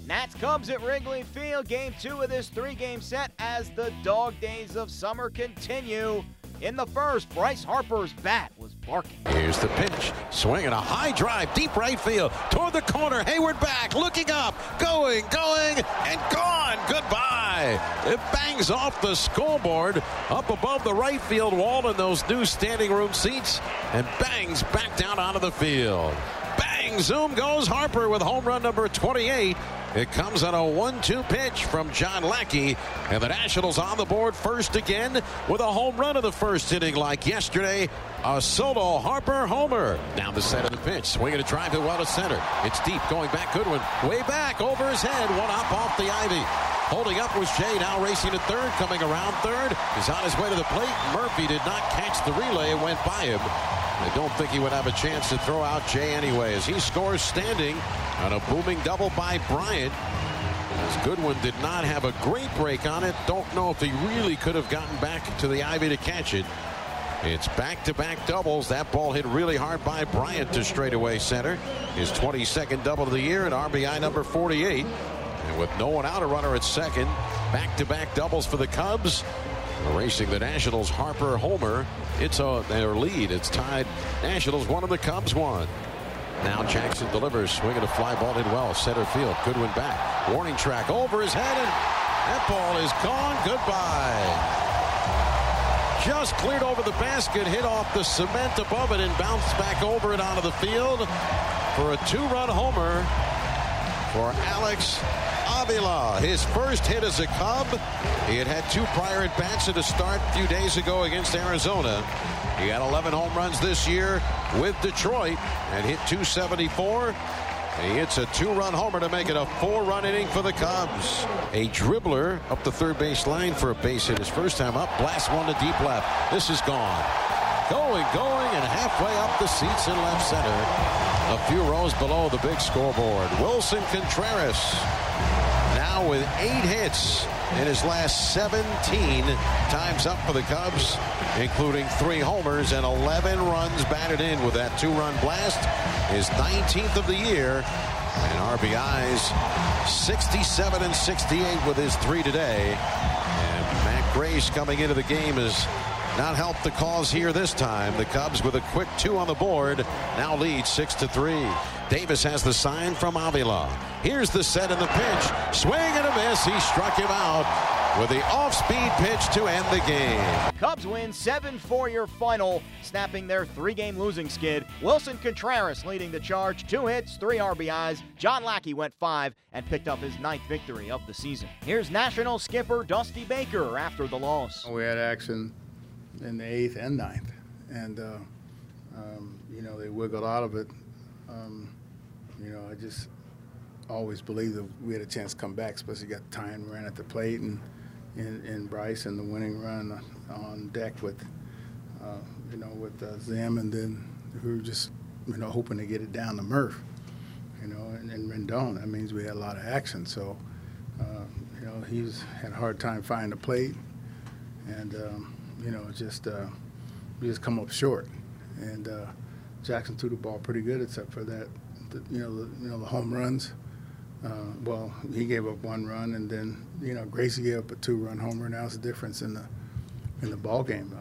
Nats Cubs at Wrigley Field, game 2 of this 3-game set as the dog days of summer continue. In the first, Bryce Harper's bat was barking. Here's the pitch, swinging a high drive, deep right field, toward the corner, Hayward back, looking up, going, and gone, goodbye. It bangs off the scoreboard, up above the right field wall in those new standing room seats, and bangs back down onto the field. Bang, zoom goes Harper with home run number 28. It comes on a 1-2 pitch from John Lackey, and the Nationals on the board first again with a home run in the first inning like yesterday. A solo Harper homer. Down the set of the pitch, swinging a drive to well to center. It's deep, going back, Goodwin, way back, over his head, one up off the ivy. Holding up was Jay, now racing to third, coming around third. He's on his way to the plate. Murphy did not catch the relay, it went by him. I don't think he would have a chance to throw out Jay anyway, as he scores standing on a booming double by Bryant. As Goodwin did not have a great break on it. Don't know if he really could have gotten back to the ivy to catch it. It's back-to-back doubles. That ball hit really hard by Bryant to straightaway center. His 22nd double of the year and RBI number 48. And with no one out, a runner at second. Back-to-back doubles for the Cubs. Racing the Nationals, Harper homer. It's their lead. It's tied. Nationals 1 and the Cubs 1. Now Jackson delivers, swinging a fly ball in well, center field. Goodwin back. Warning track over his head, and that ball is gone. Goodbye. Just cleared over the basket, hit off the cement above it, and bounced back over it onto the field for a 2-run homer for Alex Avila. His first hit as a Cub. He had 2 prior at-bats at a start a few days ago against Arizona. He had 11 home runs this year with Detroit and hit 274. He hits a 2-run homer to make it a 4-run inning for the Cubs. A dribbler up the third base line for a base hit his first time up. Blast one to deep left. This is gone. Going, and halfway up the seats in left center. A few rows below the big scoreboard. Wilson Contreras now with 8 hits in his last 17 times up for the Cubs, including 3 homers and 11 runs batted in with that 2-run blast. His 19th of the year, and RBIs 67 and 68 with his 3 today. And Matt Grace coming into the game has not helped the cause here this time. The Cubs with a quick 2 on the board now lead 6-3. Davis has the sign from Avila. Here's the set and the pitch. Swing and a miss. He struck him out with the off-speed pitch to end the game. Cubs win 7-4 your final, snapping their 3-game losing skid. Wilson Contreras leading the charge, 2 hits, 3 RBIs. John Lackey went 5 and picked up his 9th victory of the season. Here's National skipper Dusty Baker after the loss. We had action in the 8th and 9th, and they wiggled out of it. I just always believed that we had a chance to come back, especially got time ran at the plate and Bryce and the winning run on deck with Zim, and then we were just hoping to get it down to Murph, and Rendon. That means we had a lot of action. So he's had a hard time finding the plate, and we just come up short. And Jackson threw the ball pretty good, except for that, the home runs. Well, he gave up 1 run, and then Gracie gave up a 2-run homer. Now it's the difference in the ball game.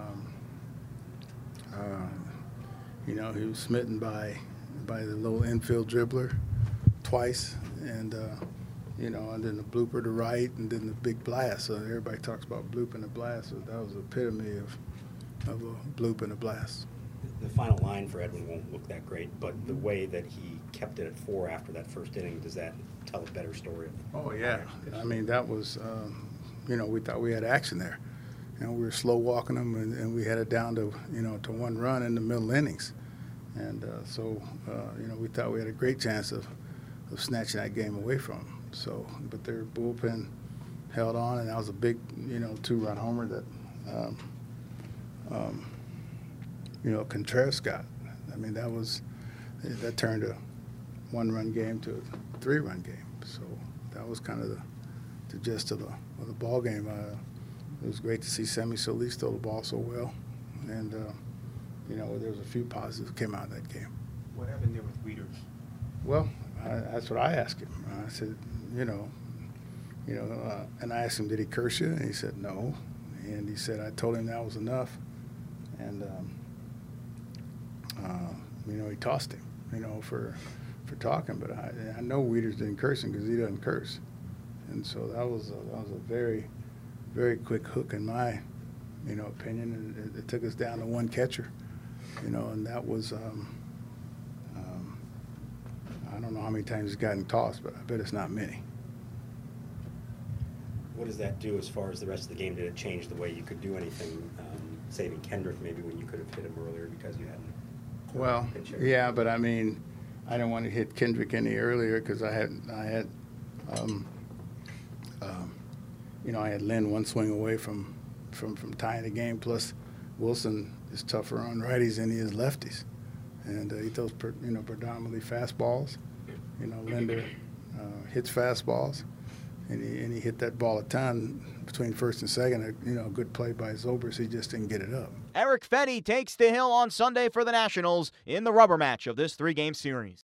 He was smitten by the little infield dribbler twice, and and then the blooper to right, and then the big blast. So everybody talks about bloop and a blast. So that was the epitome of a bloop and a blast. The final line for Edwin won't look that great, but the way that he kept it at 4 after that first inning, does that tell a better story? Oh, yeah. I mean, that was, we thought we had action there. We were slow walking them, and we had it down to, to 1 run in the middle innings. And we thought we had a great chance of snatching that game away from them. So, but their bullpen held on, and that was a big, 2-run homer that, Contreras got. I mean, that turned a 1-run game to a 3-run game. So that was kind of the gist of the ball game. It was great to see Sammy Solis throw the ball so well, and there was a few positives that came out of that game. What happened there with Wieters? Well, that's what I asked him. I said, and I asked him, did he curse you? And he said, no. And he said, I told him that was enough. And, he tossed him, for talking. But I know Wieters didn't curse him because he doesn't curse. And so that was a very, very quick hook in my, opinion. And it took us down to one catcher, and that was, I don't know how many times he's gotten tossed, but I bet it's not many. What does that do as far as the rest of the game? Did it change the way you could do anything, saving Kendrick maybe when you could have hit him earlier because you hadn't? Well, yeah, but I mean, I didn't want to hit Kendrick any earlier because I had Lynn one swing away from tying the game. Plus, Wilson is tougher on righties than he is lefties, and he throws predominantly fastballs. Linder hits fastballs. And he hit that ball a ton between first and second. A good play by Zobrist. He just didn't get it up. Erick Fedde takes the hill on Sunday for the Nationals in the rubber match of this 3-game series.